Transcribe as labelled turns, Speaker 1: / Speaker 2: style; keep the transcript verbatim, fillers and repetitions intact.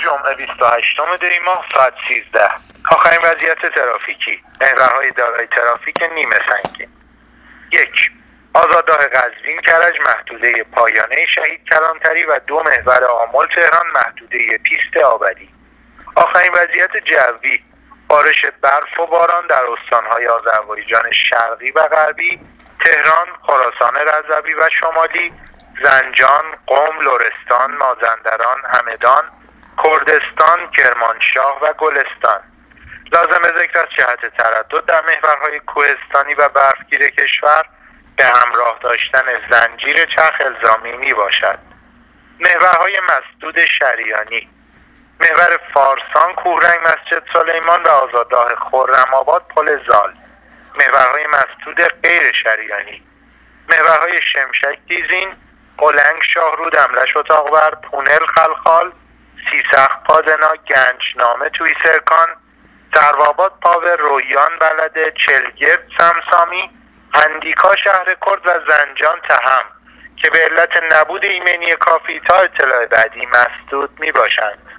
Speaker 1: جمعه بیست و هشتم دی ماه ساعت سیزده. آخرین وضعیت ترافیکی. محورهای دارای ترافیک نیمه سنگین. یک. آزادراه قزوین کرج محدوده پایانه شهید کلانتری و دو محور آمل تهران محدوده پیست آبدی. آخرین وضعیت جوی. بارش برف و باران در استانهای آذربایجان شرقی و غربی، تهران، خراسان رضوی و شمالی، زنجان، قم، لرستان، مازندران، همدان، کردستان، کرمانشاه و گلستان. لازم ذکر است جهت تردد در محورهای کوهستانی و برفگیر کشور به همراه داشتن زنجیر چرخ الزامی می باشد. محورهای مسدود شریانی: محور فارسان، کوهرنگ، مسجد سلیمان و آزادراه خرم‌آباد پل زال. محورهای مسدود غیر شریانی: محورهای شمشک دیزین، قلنگ شاهرود، املش اتاقبر، پونل خلخال، سیسخ پادنا، گنجنامه توی سرکان، سروآباد پاور، رویان بلده، چلگرد سمسامی، اندیکا شهر کرد و زنجان تهم که به علت نبود ایمنی کافی تا اطلاع بعدی مسدود می باشند.